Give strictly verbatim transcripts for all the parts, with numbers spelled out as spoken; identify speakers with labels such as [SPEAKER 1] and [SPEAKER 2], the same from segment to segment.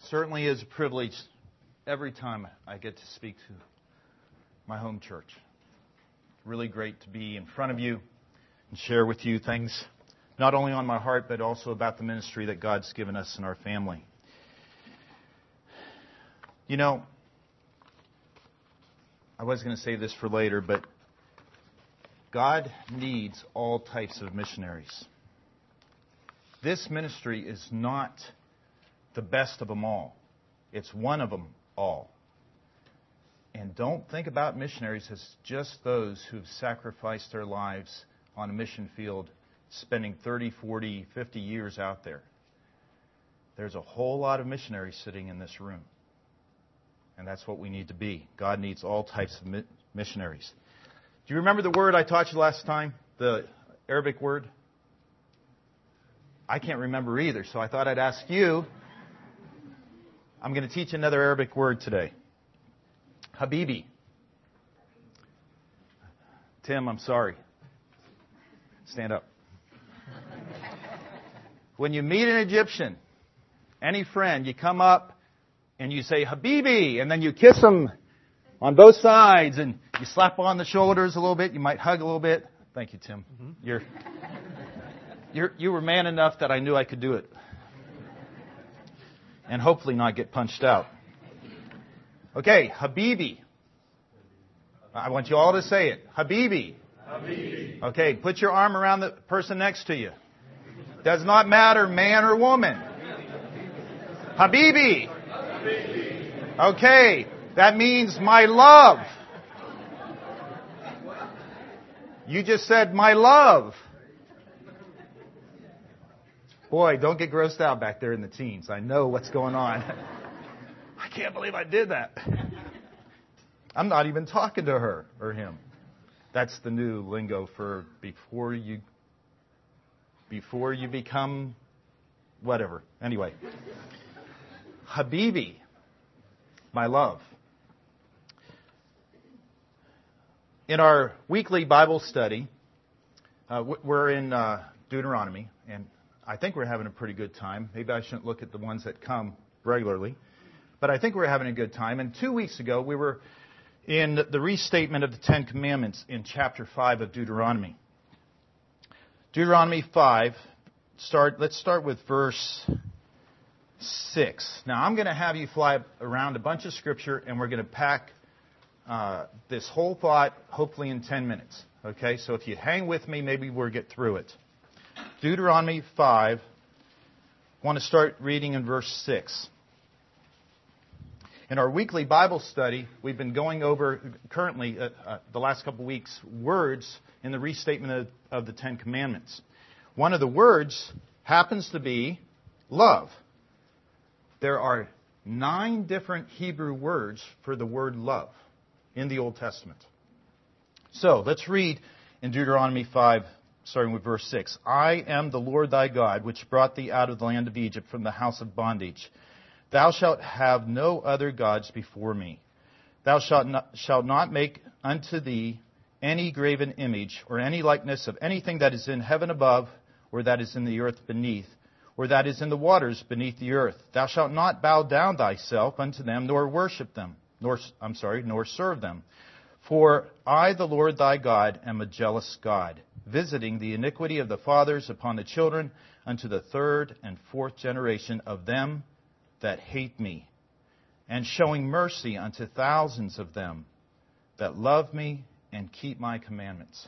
[SPEAKER 1] certainly is a privilege every time I get to speak to my home church. Really great to be in front of you and share with you things not only on my heart, but also about the ministry that God's given us in our family. You know, I was going to save this for later, but God needs all types of missionaries. This ministry is not the best of them all. It's one of them all. And don't think about missionaries as just those who've sacrificed their lives on a mission field, spending thirty, forty, fifty years out there. There's a whole lot of missionaries sitting in this room. And that's what we need to be. God needs all types of missionaries. Do you remember the word I taught you last time? The Arabic word? I can't remember either, so I thought I'd ask you. I'm going to teach another Arabic word today. Habibi. Tim, I'm sorry. Stand up. When you meet an Egyptian, any friend, you come up and you say, Habibi, and then you kiss them on both sides, and you slap on the shoulders a little bit. You might hug a little bit. Thank you, Tim. Mm-hmm. You're, you're, you were man enough that I knew I could do it. And hopefully not get punched out. Okay, Habibi. I want you all to say it. Habibi. Habibi. Okay, put your arm around the person next to you. Does not matter, man or woman. Habibi. Habibi. Okay, that means my love. You just said my love. Boy, don't get grossed out back there in the teens. I know what's going on. I can't believe I did that. I'm not even talking to her or him. That's the new lingo for before you before you become whatever. Anyway. Habibi, my love. In our weekly Bible study, uh, we're in uh, Deuteronomy, and I think we're having a pretty good time. Maybe I shouldn't look at the ones that come regularly, but I think we're having a good time. And two weeks ago, we were in the restatement of the Ten Commandments in chapter five of Deuteronomy. Deuteronomy five, start. let's start with verse six. Now, I'm going to have you fly around a bunch of Scripture, and we're going to pack uh, this whole thought, hopefully in ten minutes. Okay, so if you hang with me, maybe we'll get through it. Deuteronomy five, I want to start reading in verse six. In our weekly Bible study, we've been going over, currently, uh, uh, the last couple of weeks, words in the restatement of, of the Ten Commandments. One of the words happens to be love. There are nine different Hebrew words for the word love in the Old Testament. So, let's read in Deuteronomy five, starting with verse six. I am the Lord thy God, which brought thee out of the land of Egypt from the house of bondage. Thou shalt have no other gods before me. Thou shalt not, shalt not make unto thee any graven image, or any likeness of anything that is in heaven above, or that is in the earth beneath, or that is in the waters beneath the earth. Thou shalt not bow down thyself unto them, nor worship them, nor I'm sorry, nor serve them. For I, the Lord thy God, am a jealous God, visiting the iniquity of the fathers upon the children unto the third and fourth generation of them that hate me, and showing mercy unto thousands of them that love me and keep my commandments.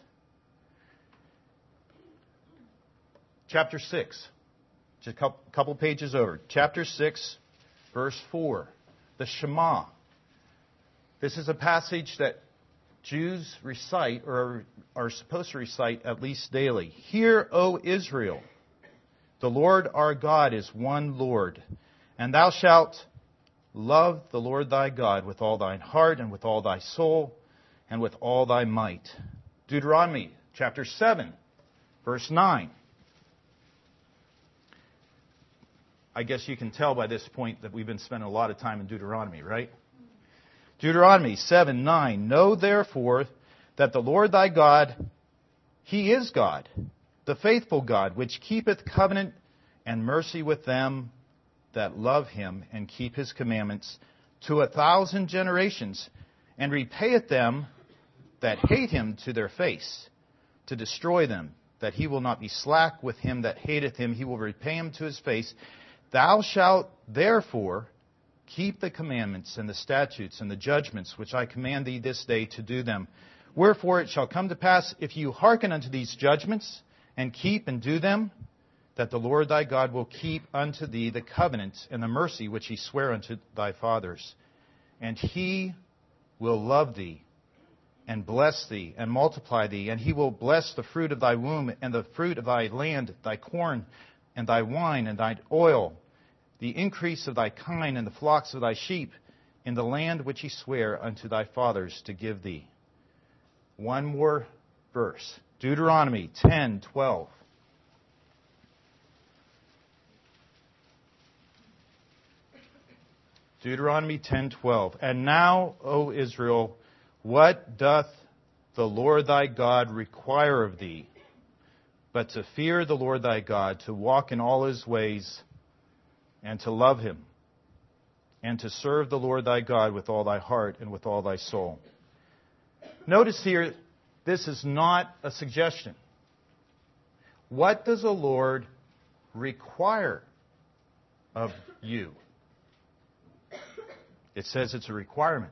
[SPEAKER 1] Chapter six, just a couple pages over. Chapter six, verse four, the Shema. This is a passage that Jews recite, or are supposed to recite at least daily. Hear, O Israel, the Lord our God is one Lord, and thou shalt love the Lord thy God with all thine heart, and with all thy soul, and with all thy might. Deuteronomy chapter seven, verse nine. I guess you can tell by this point that we've been spending a lot of time in Deuteronomy, right? Deuteronomy seven nine. Know therefore that the Lord thy God, He is God, the faithful God, which keepeth covenant and mercy with them that love him and keep his commandments to a thousand generations, and repayeth them that hate him to their face, to destroy them, that he will not be slack with him that hateth him, he will repay him to his face. Thou shalt therefore keep the commandments and the statutes and the judgments which I command thee this day to do them. Wherefore it shall come to pass, if you hearken unto these judgments, and keep and do them, that the Lord thy God will keep unto thee the covenant and the mercy which he sware unto thy fathers. And he will love thee, and bless thee, and multiply thee. And he will bless the fruit of thy womb, and the fruit of thy land, thy corn, and thy wine, and thy oil, the increase of thy kine, and the flocks of thy sheep, in the land which he sware unto thy fathers to give thee. One more verse. Deuteronomy ten twelve. Deuteronomy ten twelve. And now, O Israel, what doth the Lord thy God require of thee, but to fear the Lord thy God, to walk in all his ways, and to love him, and to serve the Lord thy God with all thy heart and with all thy soul. Notice here, this is not a suggestion. What does the Lord require of you? It says it's a requirement.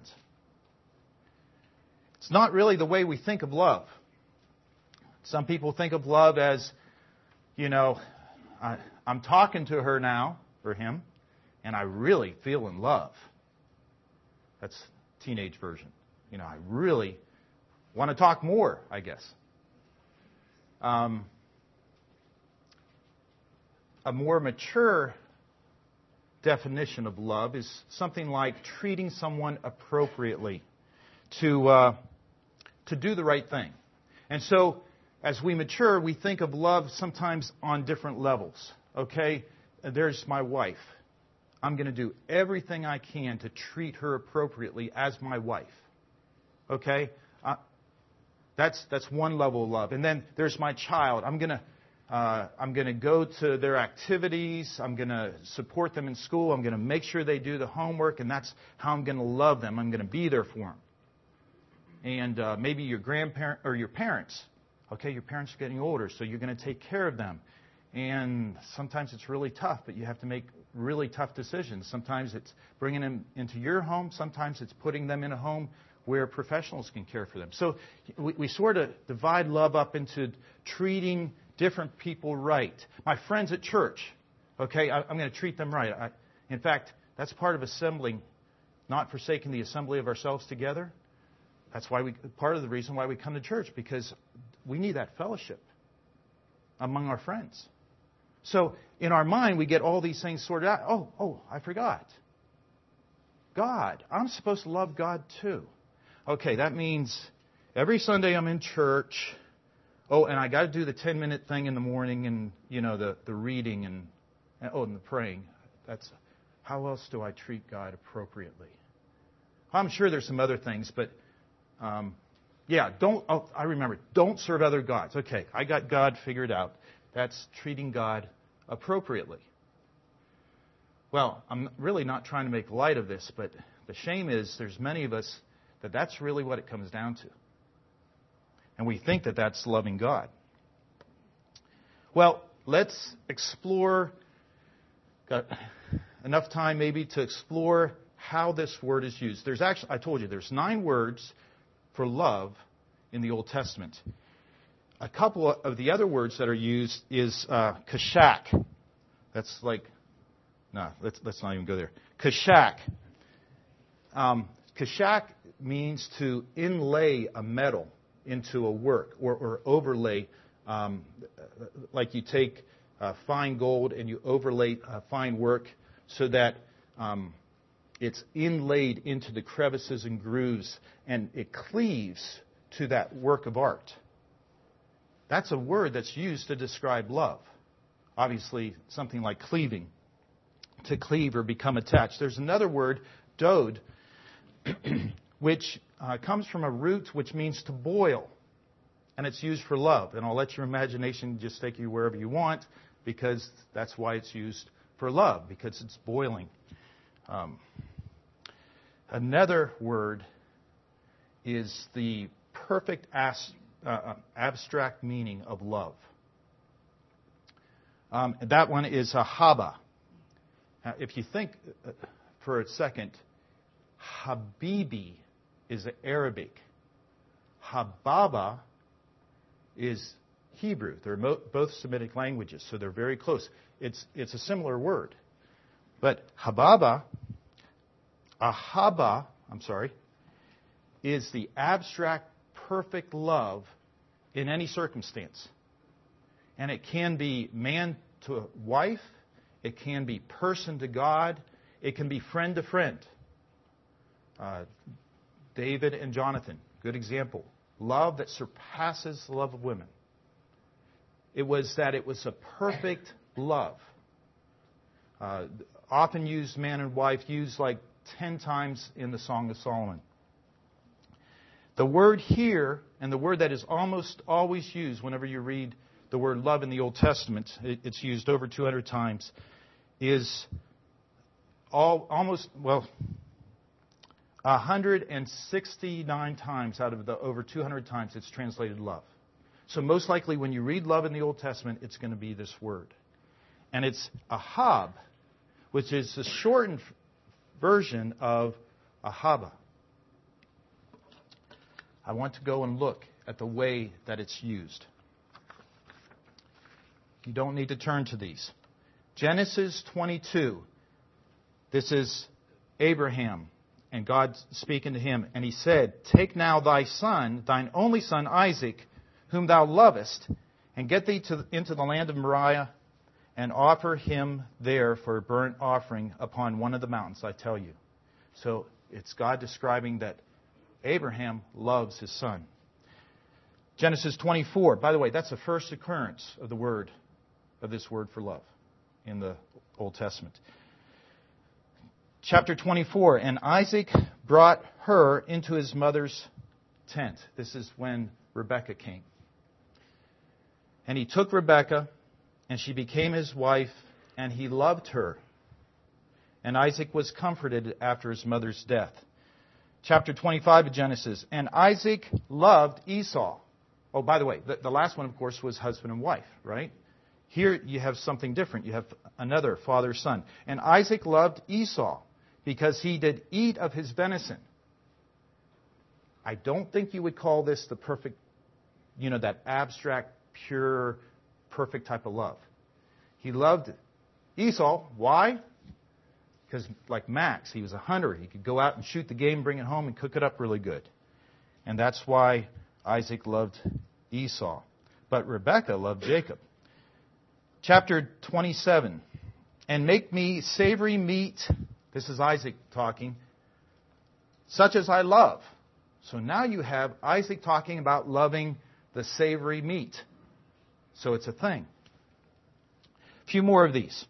[SPEAKER 1] It's not really the way we think of love. Some people think of love as, you know, I, I'm talking to her now, or him, and I really feel in love. That's teenage version. You know, I really want to talk more, I guess. Um, a more mature definition of love is something like treating someone appropriately, to uh, to do the right thing. And so, as we mature, we think of love sometimes on different levels. Okay, there's my wife. I'm going to do everything I can to treat her appropriately as my wife. Okay, uh, that's that's one level of love. And then there's my child. I'm going to uh, I'm going to go to their activities. I'm going to support them in school. I'm going to make sure they do the homework, and that's how I'm going to love them. I'm going to be there for them. And uh, maybe your grandparent or your parents. Okay, your parents are getting older, so you're going to take care of them. And sometimes it's really tough, but you have to make really tough decisions. Sometimes it's bringing them into your home. Sometimes it's putting them in a home where professionals can care for them. So we, we sort of divide love up into treating different people right. My friends at church, okay, I, I'm going to treat them right. I, in fact, that's part of assembling, not forsaking the assembly of ourselves together. That's why we, part of the reason why we come to church, because we need that fellowship among our friends. So in our mind, we get all these things sorted out. Oh, oh, I forgot. God. I'm supposed to love God too. Okay, that means every Sunday I'm in church. Oh, and I got to do the ten-minute thing in the morning, and you know the, the reading and, and oh, and the praying. That's how else do I treat God appropriately? I'm sure there's some other things, but um, yeah, don't. Oh, I remember. Don't serve other gods. Okay, I got God figured out. That's treating God appropriately. Well, I'm really not trying to make light of this, but the shame is there's many of us that that's really what it comes down to. And we think that that's loving God. Well, let's explore, got enough time maybe to explore how this word is used. There's actually, I told you, there's nine words for love in the Old Testament. A couple of the other words that are used is uh, kashak. That's like, no, let's, let's not even go there. Kashak. Um, kashak means to inlay a metal into a work or, or overlay, um, like you take uh, fine gold and you overlay uh, fine work so that um, it's inlaid into the crevices and grooves and it cleaves to that work of art. That's a word that's used to describe love. Obviously, something like cleaving, to cleave or become attached. There's another word, dode, which uh, comes from a root which means to boil. And it's used for love. And I'll let your imagination just take you wherever you want, because that's why it's used for love because it's boiling. Um, another word is the perfect as, uh, abstract meaning of love. Um, that one is ahaba. Now, if you think for a second, habibi is Arabic. Hababa is Hebrew. They're mo- both Semitic languages, so they're very close. It's it's a similar word. But hababa, ahaba, I'm sorry, is the abstract, perfect love in any circumstance. And it can be man to wife. It can be person to God. It can be friend to friend. Uh, David and Jonathan, good example. Love that surpasses the love of women. It was that it was a perfect love. Uh, often used man and wife, used like ten times in the Song of Solomon. The word here, and the word that is almost always used whenever you read the word love in the Old Testament, it's used over two hundred times, is all, almost, well, one hundred sixty-nine times out of the over two hundred times it's translated love. So most likely when you read love in the Old Testament, it's going to be this word. And it's ahab, which is the shortened version of ahaba. I want to go and look at the way that it's used. You don't need to turn to these. Genesis twenty-two. This is Abraham and God speaking to him. And he said, "Take now thy son, thine only son Isaac, whom thou lovest, and get thee to, into the land of Moriah, and offer him there for a burnt offering upon one of the mountains, I tell you." So it's God describing that Abraham loves his son. Genesis twenty-four. By the way, that's the first occurrence of the word, of this word for love in the Old Testament. Chapter twenty-four. And Isaac brought her into his mother's tent. This is when Rebekah came. And he took Rebekah, and she became his wife, and he loved her. And Isaac was comforted after his mother's death. Chapter twenty-five of Genesis. And Isaac loved Esau. Oh, by the way, the, the last one, of course, was husband and wife, right? Here you have something different. You have another father-son. And Isaac loved Esau because he did eat of his venison. I don't think you would call this the perfect, you know, that abstract, pure, perfect type of love. He loved Esau. Why? Because like Max, he was a hunter. He could go out and shoot the game, bring it home, and cook it up really good. And that's why Isaac loved Esau. But Rebekah loved Jacob. Chapter twenty-seven. And make me savory meat. This is Isaac talking. Such as I love. So now you have Isaac talking about loving the savory meat. So it's a thing. A few more of these.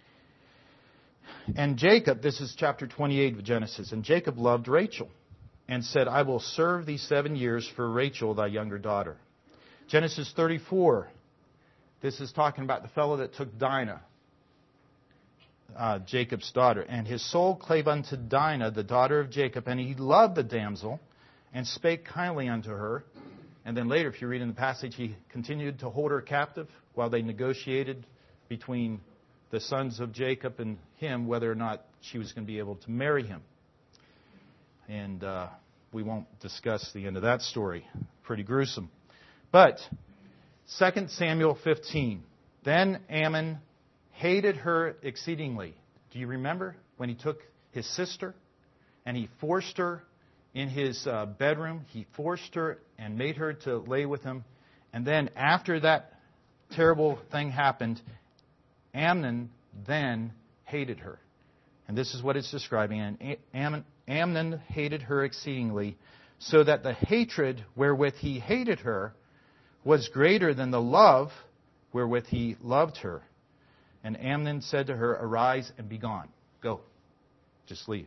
[SPEAKER 1] And Jacob, this is chapter twenty-eight of Genesis, and Jacob loved Rachel and said, "I will serve thee seven years for Rachel, thy younger daughter." Genesis thirty-four, this is talking about the fellow that took Dinah, uh, Jacob's daughter. And his soul clave unto Dinah, the daughter of Jacob, and he loved the damsel and spake kindly unto her. And then later, if you read in the passage, he continued to hold her captive while they negotiated between the sons of Jacob and him whether or not she was going to be able to marry him. And uh, we won't discuss the end of that story. Pretty gruesome. But Second Samuel fifteen. Then Ammon hated her exceedingly. Do you remember when he took his sister and he forced her in his uh, bedroom? He forced her and made her to lay with him. And then after that terrible thing happened, Amnon then hated her. And this is what it's describing. And Ammon, Amnon hated her exceedingly, so that the hatred wherewith he hated her was greater than the love wherewith he loved her. And Amnon said to her, "Arise and be gone." Go. Just leave.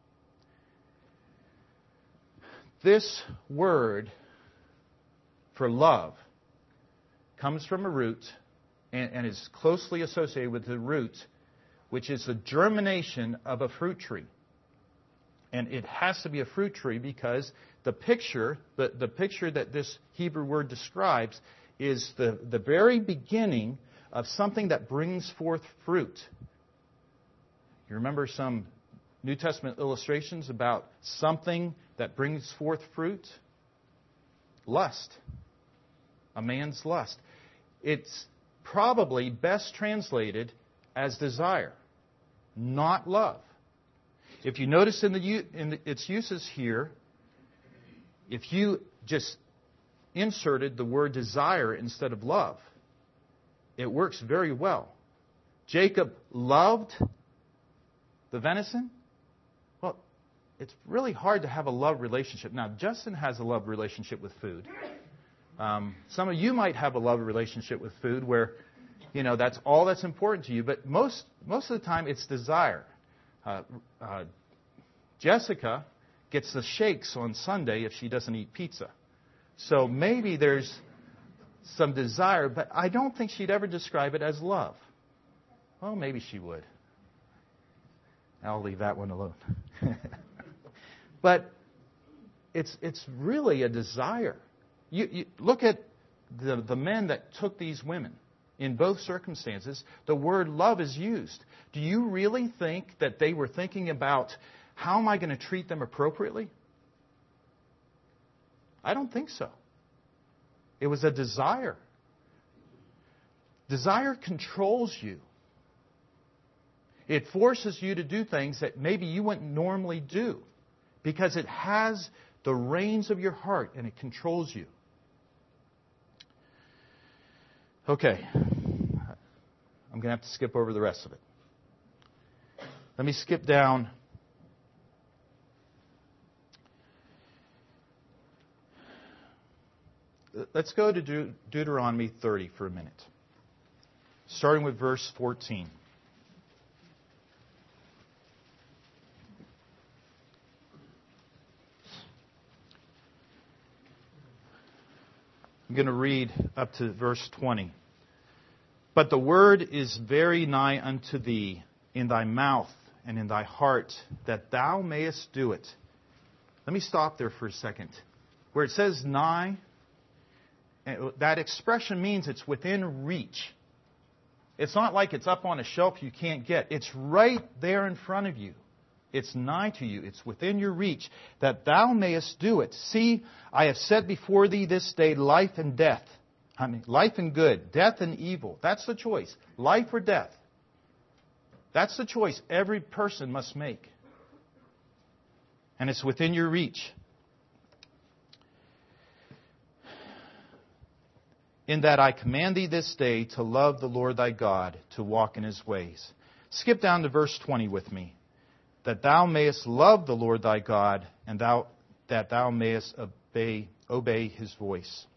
[SPEAKER 1] This word for love comes from a root and, and is closely associated with the root which is the germination of a fruit tree. And it has to be a fruit tree because the picture, the, the picture that this Hebrew word describes is the, the very beginning of something that brings forth fruit. You remember some New Testament illustrations about something that brings forth fruit? Lust. A man's lust. It's probably best translated as desire, not love. If you notice in, the, in the, its uses here, if you just inserted the word desire instead of love, it works very well. Jacob loved the venison. Well, it's really hard to have a love relationship. Now, Justin has a love relationship with food. Um, some of you might have a love relationship with food where, you know, that's all that's important to you. But most most of the time, it's desire. Uh, uh, Jessica gets the shakes on Sunday if she doesn't eat pizza. So maybe there's some desire, but I don't think she'd ever describe it as love. Well, maybe she would. I'll leave that one alone. But it's it's really a desire. You, you look at the, the men that took these women. In both circumstances, the word love is used. Do you really think that they were thinking about how am I going to treat them appropriately? I don't think so. It was a desire. Desire controls you. It forces you to do things that maybe you wouldn't normally do because it has the reins of your heart and it controls you. Okay, I'm going to have to skip over the rest of it. Let me skip down. Let's go to De- Deuteronomy thirty for a minute, starting with verse fourteen. I'm going to read up to verse twenty. But the word is very nigh unto thee, in thy mouth and in thy heart, that thou mayest do it. Let me stop there for a second. Where it says nigh, that expression means it's within reach. It's not like it's up on a shelf you can't get. It's right there in front of you. It's nigh to you. It's within your reach, that thou mayest do it. See, I have set before thee this day life and death. I mean, life and good, death and evil. That's the choice. Life or death. That's the choice every person must make. And it's within your reach. In that I command thee this day to love the Lord thy God, to walk in his ways. Skip down to verse twenty with me. That thou mayest love the Lord thy God, and thou that thou mayest obey, obey his voice.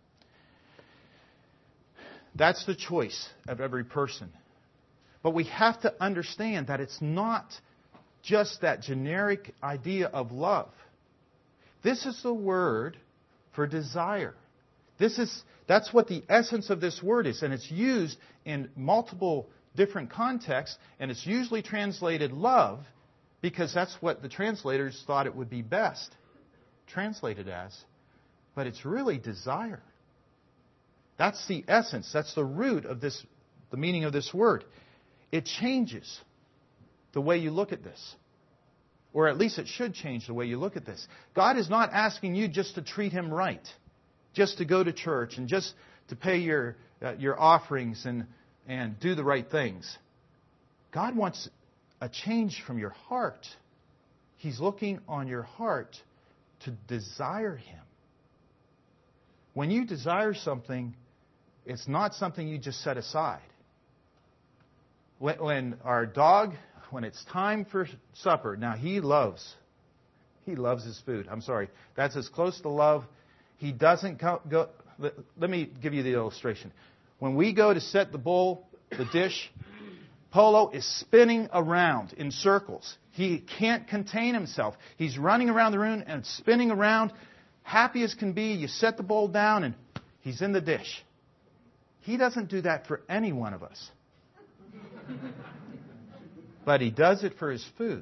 [SPEAKER 1] That's the choice of every person. But we have to understand that it's not just that generic idea of love. This is the word for desire. This is that's what the essence of this word is, and it's used in multiple different contexts, and it's usually translated love because that's what the translators thought it would be best translated as. But it's really desire. That's the essence. That's the root of this, the meaning of this word. It changes the way you look at this. Or at least it should change the way you look at this. God is not asking you just to treat him right. Just to go to church and just to pay your uh, your offerings and, and do the right things. God wants a change from your heart. He's looking on your heart to desire him. When you desire something, it's not something you just set aside. When, when our dog, when it's time for supper, now he loves, he loves his food. I'm sorry. That's as close to love. He doesn't go, go let, let me give you the illustration. When we go to set the bowl, the dish, Polo is spinning around in circles. He can't contain himself. He's running around the room and spinning around. Happy as can be. You set the bowl down and he's in the dish. He doesn't do that for any one of us. but he does it for his food.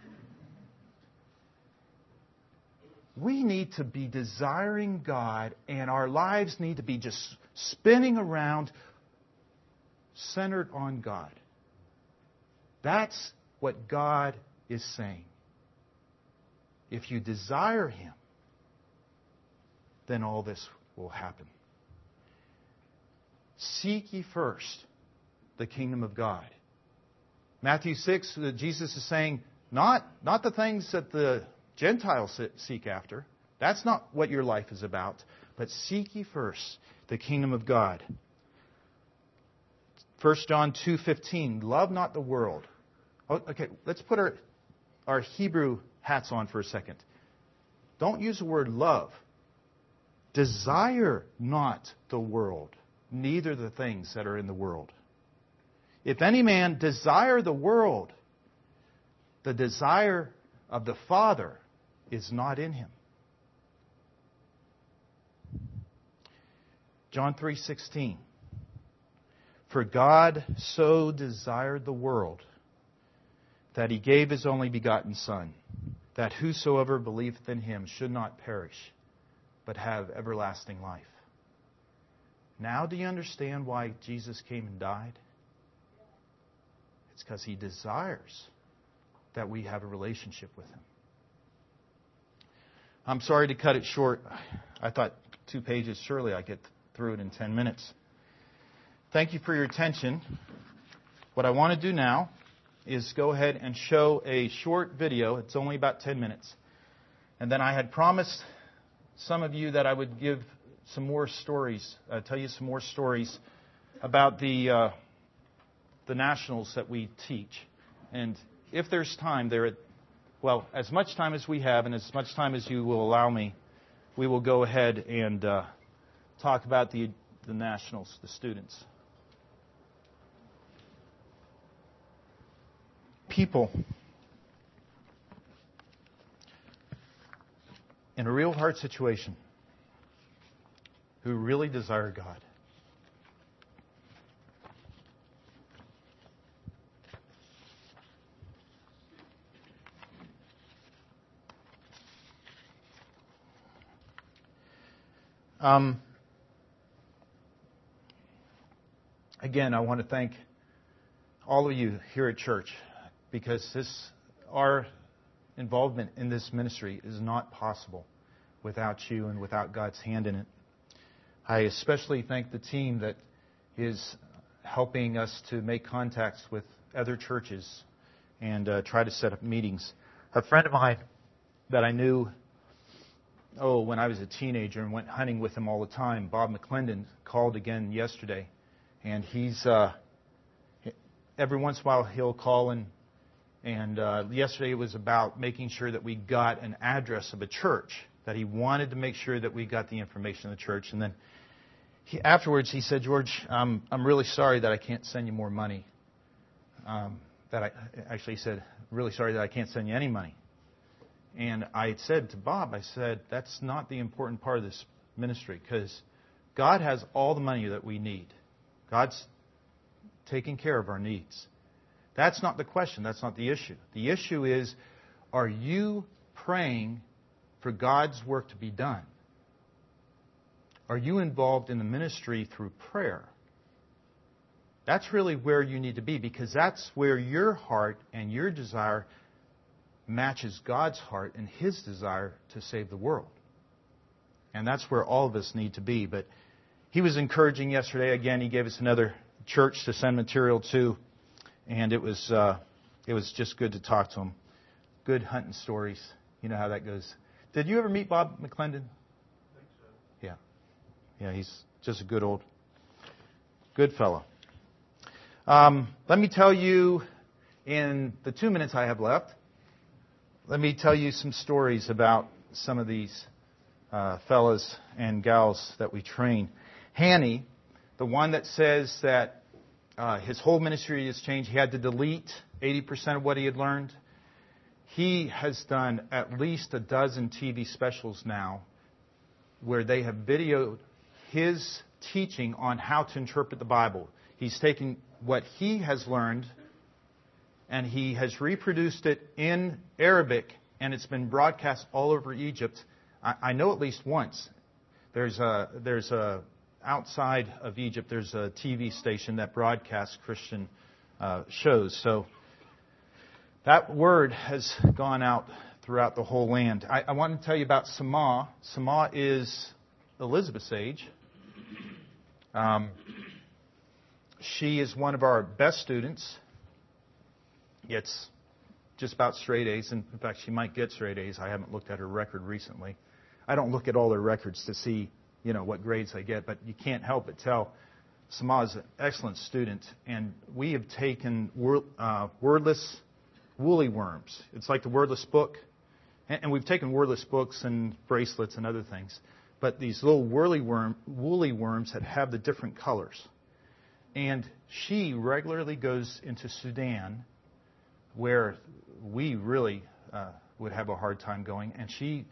[SPEAKER 1] We need to be desiring God, and our lives need to be just spinning around, centered on God. That's what God is saying. If you desire Him, then all this will happen. Seek ye first the kingdom of God. Matthew six, Jesus is saying, not, not the things that the Gentiles seek after. That's not what your life is about. But seek ye first the kingdom of God. First John two fifteen, love not the world. Oh, okay, let's put our, our Hebrew hats on for a second. Don't use the word love. Desire not the world, neither the things that are in the world. If any man desire the world, the desire of the Father is not in him. John three sixteen. For God so desired the world that He gave His only begotten Son, that whosoever believeth in Him should not perish, but have everlasting life. Now do you understand why Jesus came and died? It's because He desires that we have a relationship with Him. I'm sorry to cut it short. I thought two pages, surely I get through it in ten minutes. Thank you for your attention. What I want to do now is go ahead and show a short video. It's only about ten minutes. And then I had promised some of you that I would give some more stories, uh, tell you some more stories about the uh, the nationals that we teach. And if there's time, there, well, as much time as we have and as much time as you will allow me, we will go ahead and uh, talk about the the nationals, the students. People in a real hard situation who really desire God. Um, again, I want to thank all of you here at church, because this, our involvement in this ministry is not possible without you and without God's hand in it. I especially thank the team that is helping us to make contacts with other churches and uh, try to set up meetings. A friend of mine that I knew, oh, when I was a teenager and went hunting with him all the time, Bob McClendon, called again yesterday. And he's, uh, every once in a while he'll call and And uh, yesterday it was about making sure that we got an address of a church, that he wanted to make sure that we got the information of the church. And then he, afterwards he said, George, um, I'm really sorry that I can't send you more money. Um, that I actually he said, really sorry that I can't send you any money. And I had said to Bob, I said, that's not the important part of this ministry, because God has all the money that we need. God's taking care of our needs. That's not the question. That's not the issue. The issue is, are you praying for God's work to be done? Are you involved in the ministry through prayer? That's really where you need to be, because that's where your heart and your desire matches God's heart and His desire to save the world. And that's where all of us need to be. But he was encouraging yesterday. Again, he gave us another church to send material to. And it was uh, it was just good to talk to him. Good hunting stories. You know how that goes. Did you ever meet Bob McClendon? I think so. Yeah. Yeah, he's just a good old, good fellow. Um, let me tell you, in the two minutes I have left, let me tell you some stories about some of these uh, fellas and gals that we train. Hanny, the one that says that Uh, his whole ministry has changed. He had to delete eighty percent of what he had learned. He has done at least a dozen T V specials now where they have videoed his teaching on how to interpret the Bible. He's taken what he has learned and he has reproduced it in Arabic, and it's been broadcast all over Egypt. I, I know at least once. There's a there's a outside of Egypt. There's a T V station that broadcasts Christian uh, shows. So that word has gone out throughout the whole land. I, I want to tell you about Sama. Sama is Elizabeth's age. Um, she is one of our best students. Gets just about straight A's. And in fact, she might get straight A's. I haven't looked at her record recently. I don't look at all their records to see, you know, what grades they get, but you can't help but tell Sama is an excellent student. And we have taken word, uh, wordless woolly worms. It's like the wordless book. And, and we've taken wordless books and bracelets and other things. But these little whirly worm, woolly worms that have the different colors. And she regularly goes into Sudan, where we really uh, would have a hard time going, and she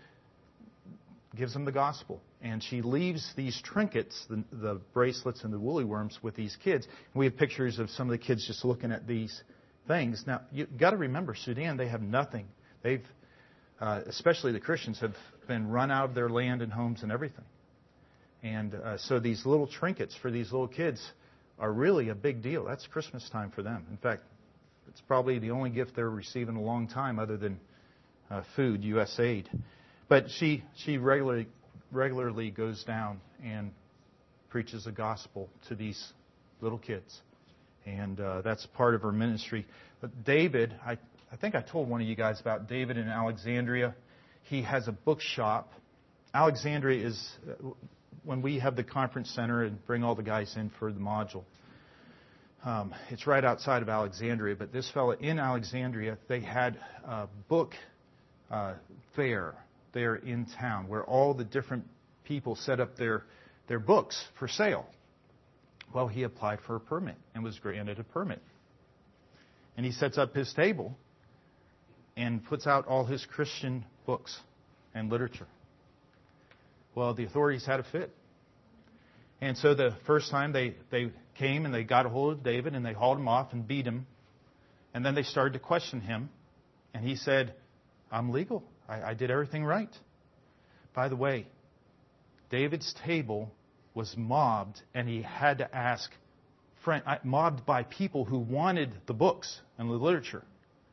[SPEAKER 1] gives them the gospel. And she leaves these trinkets, the, the bracelets and the woolly worms, with these kids. And we have pictures of some of the kids just looking at these things. Now, you've got to remember, Sudan, they have nothing. They've, uh, especially the Christians, have been run out of their land and homes and everything. And uh, so these little trinkets for these little kids are really a big deal. That's Christmas time for them. In fact, it's probably the only gift they're receiving in a long time other than uh, food, U S aid. But she she regularly regularly goes down and preaches the gospel to these little kids. And uh, that's part of her ministry. But David, I, I think I told one of you guys about David in Alexandria. He has a bookshop. Alexandria is, uh, when we have the conference center and bring all the guys in for the module, um, it's right outside of Alexandria. But this fellow in Alexandria, they had a book uh, fair there in town where all the different people set up their, their books for sale. Well, he applied for a permit and was granted a permit. And he sets up his table and puts out all his Christian books and literature. Well, the authorities had a fit. And so the first time they, they came and they got a hold of David and they hauled him off and beat him. And then they started to question him. And he said, I'm legal. I, I did everything right. By the way, David's table was mobbed, and he had to ask, friend, mobbed by people who wanted the books and the literature.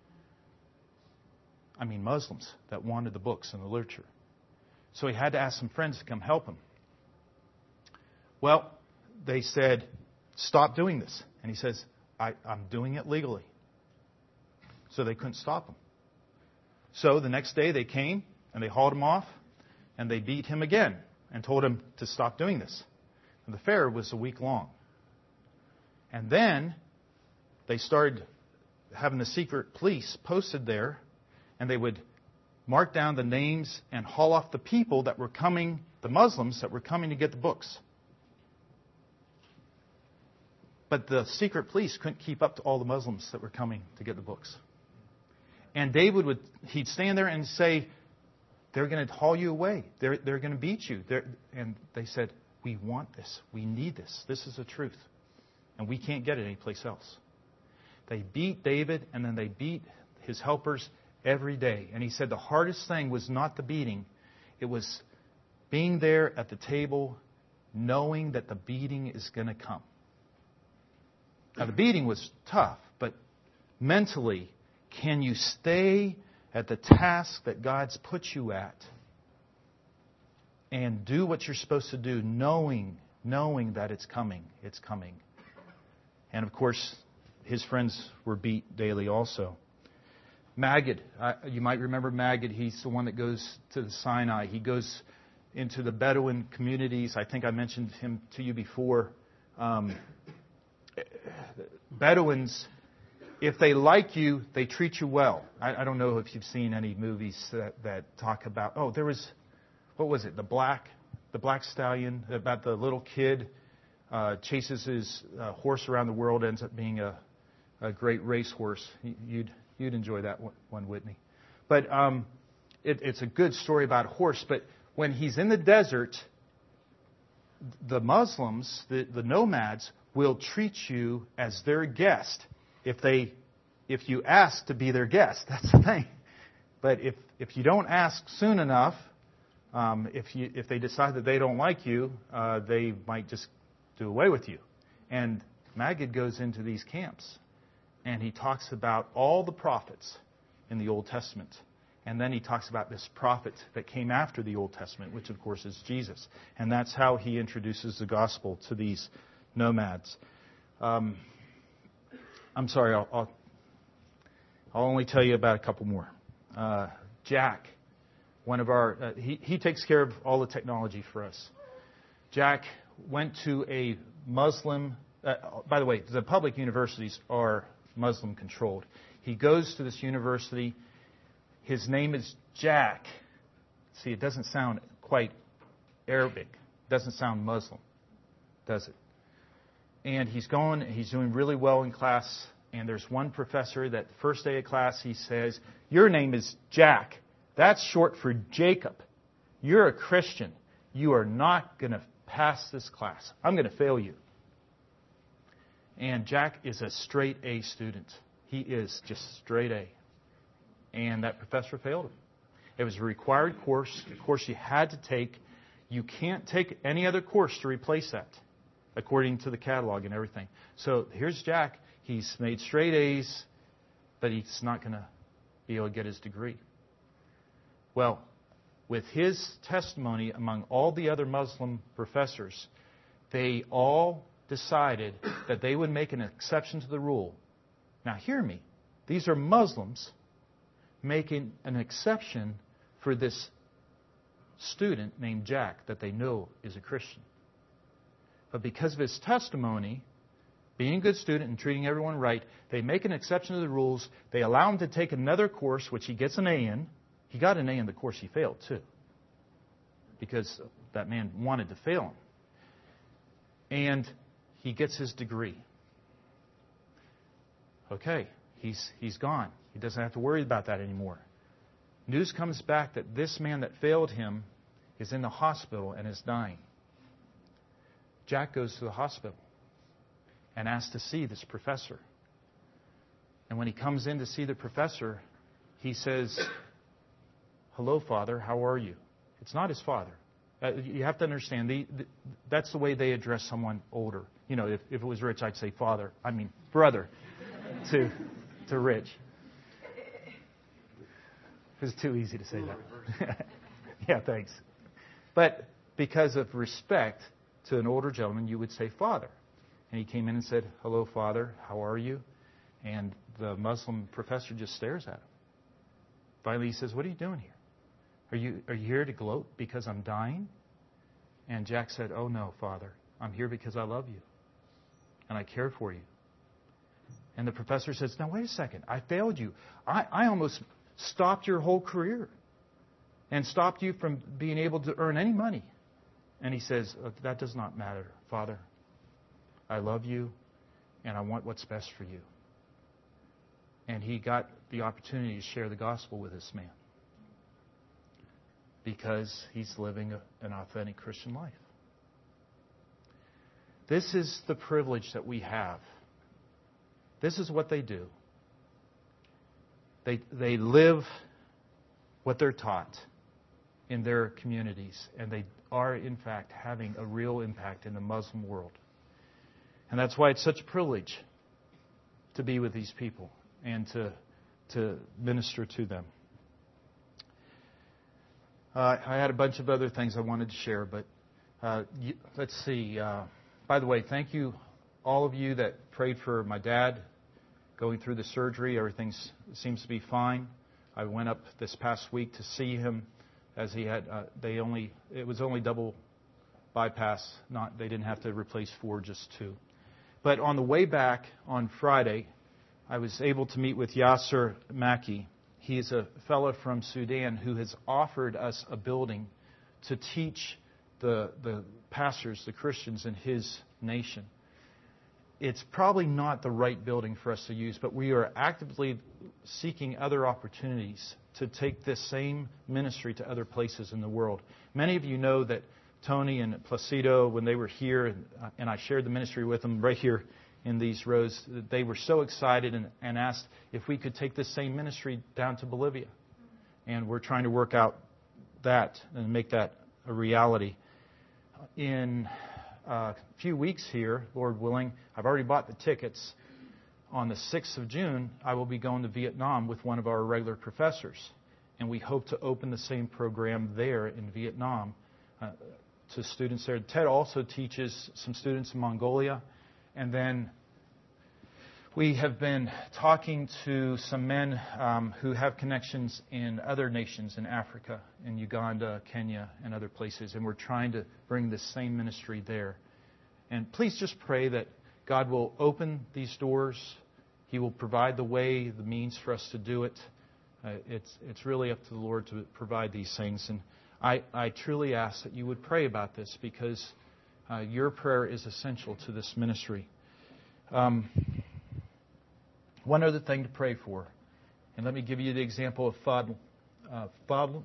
[SPEAKER 1] I mean, Muslims that wanted the books and the literature. So he had to ask some friends to come help him. Well, they said, stop doing this. And he says, I, I'm doing it legally. So they couldn't stop him. So the next day they came, and they hauled him off, and they beat him again and told him to stop doing this. And the fair was a week long. And then they started having the secret police posted there, and they would mark down the names and haul off the people that were coming, the Muslims that were coming to get the books. But the secret police couldn't keep up to all the Muslims that were coming to get the books. And David would, he'd stand there and say, they're going to haul you away. They're, they're going to beat you. They're, and they said, we want this. We need this. This is the truth. And we can't get it anyplace else. They beat David, and then they beat his helpers every day. And he said the hardest thing was not the beating. It was being there at the table, knowing that the beating is going to come. Now, the beating was tough, but mentally, can you stay at the task that God's put you at and do what you're supposed to do, knowing, knowing that it's coming, it's coming. And of course, his friends were beat daily also. Maggid, uh, you might remember Maggid. He's the one that goes to the Sinai. He goes into the Bedouin communities. I think I mentioned him to you before. Um, Bedouins, if they like you, they treat you well. I, I don't know if you've seen any movies that, that talk about. Oh, there was, what was it? The black, the black stallion about the little kid uh, chases his uh, horse around the world. Ends up being a, a great racehorse. You'd you'd enjoy that one, Whitney. But um, it, it's a good story about a horse. But when he's in the desert, the Muslims, the, the nomads, will treat you as their guest if they if you ask to be their guest. That's the thing. But if if you don't ask soon enough, um, if you if they decide that they don't like you, uh, they might just do away with you. And Maggid goes into these camps, and he talks about all the prophets in the Old Testament. And then he talks about this prophet that came after the Old Testament, which of course is Jesus. And that's how he introduces the gospel to these nomads. Um, I'm sorry, I'll, I'll, I'll only tell you about a couple more. Uh, Jack, one of our, uh, he, he takes care of all the technology for us. Jack went to a Muslim, uh, by the way, the public universities are Muslim controlled. He goes to this university. His name is Jack. See, it doesn't sound quite Arabic. It doesn't sound Muslim, does it? And he's going, he's doing really well in class. And there's one professor that first day of class, he says, "Your name is Jack. That's short for Jacob. You're a Christian. You are not going to pass this class. I'm going to fail you." And Jack is a straight A student. He is just straight A. And that professor failed him. It was a required course, a course you had to take. You can't take any other course to replace that, according to the catalog and everything. So here's Jack. He's made straight A's, but he's not going to be able to get his degree. Well, with his testimony among all the other Muslim professors, they all decided that they would make an exception to the rule. Now hear me. These are Muslims making an exception for this student named Jack that they know is a Christian. But because of his testimony, being a good student and treating everyone right, they make an exception to the rules. They allow him to take another course, which he gets an A in. He got an A in the course he failed, too, because that man wanted to fail him. And he gets his degree. Okay, he's he's gone. He doesn't have to worry about that anymore. News comes back that this man that failed him is in the hospital and is dying. Jack goes to the hospital and asks to see this professor. And when he comes in to see the professor, he says, "Hello, Father, how are you?" It's not his father. Uh, you have to understand, the, the, that's the way they address someone older. You know, if, if it was Rich, I'd say father. I mean, brother to, to Rich. It's too easy to say that. Yeah, thanks. But because of respect to an older gentleman, you would say father. And he came in and said, "Hello, Father, how are you?" And the Muslim professor just stares at him. Finally, he says, "What are you doing here? Are you are you here to gloat because I'm dying?" And Jack said, "Oh, no, Father. I'm here because I love you. And I care for you." And the professor says, "Now, wait a second. I failed you. I, I almost stopped your whole career and stopped you from being able to earn any money." And he says, "That does not matter, Father. I love you, and I want what's best for you." And he got the opportunity to share the gospel with this man because he's living a, an authentic Christian life. This is the privilege that we have. This is what they do. They, they live what they're taught in their communities, and they are, in fact, having a real impact in the Muslim world. And that's why it's such a privilege to be with these people and to, to minister to them. Uh, I had a bunch of other things I wanted to share, but uh, you, let's see. Uh, by the way, thank you, all of you that prayed for my dad going through the surgery. Everything seems to be fine. I went up this past week to see him, as he had. Uh, they only it was only double bypass. Not they didn't have to replace four, just two. But on the way back on Friday, I was able to meet with Yasser Maki. He's a fellow from Sudan who has offered us a building to teach the, the pastors, the Christians in his nation. It's probably not the right building for us to use, but we are actively seeking other opportunities to take this same ministry to other places in the world. Many of you know that Tony and Placido, when they were here, and, and I shared the ministry with them right here in these rows, they were so excited and, and asked if we could take this same ministry down to Bolivia. And we're trying to work out that and make that a reality. In a few weeks here, Lord willing, I've already bought the tickets. On the sixth of June, I will be going to Vietnam with one of our regular professors. And we hope to open the same program there in Vietnam uh, to students there. Ted also teaches some students in Mongolia. And then we have been talking to some men um, who have connections in other nations in Africa, in Uganda, Kenya, and other places. And we're trying to bring this same ministry there. And please just pray that God will open these doors. He will provide the way, the means for us to do it. Uh, it's it's really up to the Lord to provide these things. And I, I truly ask that you would pray about this, because uh, your prayer is essential to this ministry. Um, one other thing to pray for. And let me give you the example of Fadl. Uh, Fadl,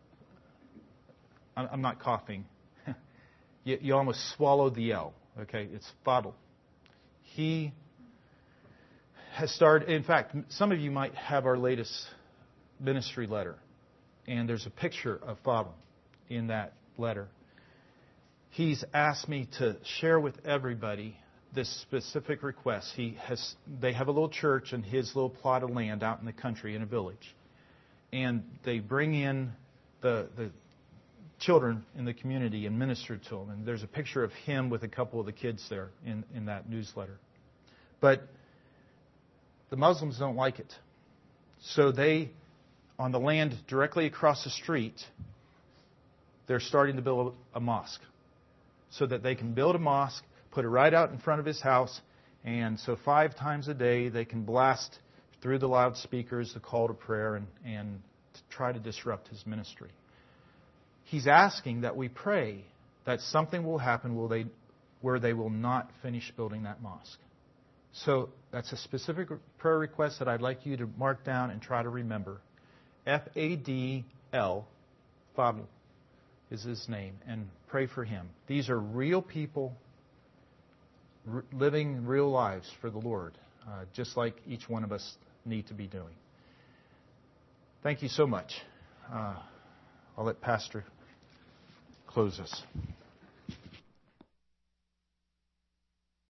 [SPEAKER 1] I'm not coughing. you, you almost swallowed the L. Okay, it's Fadl. He has started, in fact, some of you might have our latest ministry letter. And there's a picture of Fadl in that letter. He's asked me to share with everybody this specific request. He has, they have a little church in his little plot of land out in the country in a village. And they bring in the, the children in the community and minister to them. And there's a picture of him with a couple of the kids there in, in that newsletter. But the Muslims don't like it. So they, on the land directly across the street, they're starting to build a mosque. So that they can build a mosque, put it right out in front of his house, and so five times a day they can blast through the loudspeakers the call to prayer and, and to try to disrupt his ministry. He's asking that we pray that something will happen where they, where they will not finish building that mosque. So that's a specific prayer request that I'd like you to mark down and try to remember. F A D L, Fadl is his name, and pray for him. These are real people r- living real lives for the Lord, uh, just like each one of us need to be doing. Thank you so much. Uh, I'll let Pastor close us.